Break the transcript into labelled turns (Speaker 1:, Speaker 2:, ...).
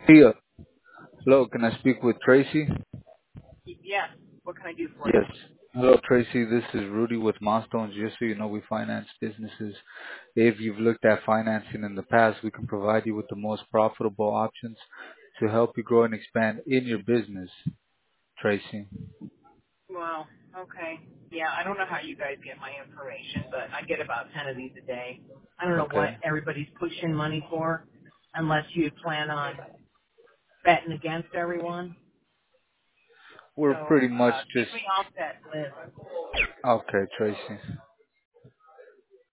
Speaker 1: Hey, hello, can I speak with Tracy?
Speaker 2: Yes. What can I do for you?
Speaker 1: Yes. Hello, Tracy. This is Rudy with Milestones. Just so you know, we finance businesses. If you've looked at financing in the past, we can provide you with the most profitable options to help you grow and expand in your business, Tracy.
Speaker 2: Well, okay. Yeah, I don't know how you guys get my information, but I get about 10 of these a day. I don't know what
Speaker 1: Okay.
Speaker 2: everybody's pushing money for unless you plan on betting against everyone.
Speaker 1: We're
Speaker 2: So,
Speaker 1: pretty much
Speaker 2: get
Speaker 1: just,
Speaker 2: me off that list.
Speaker 1: okay, Tracy.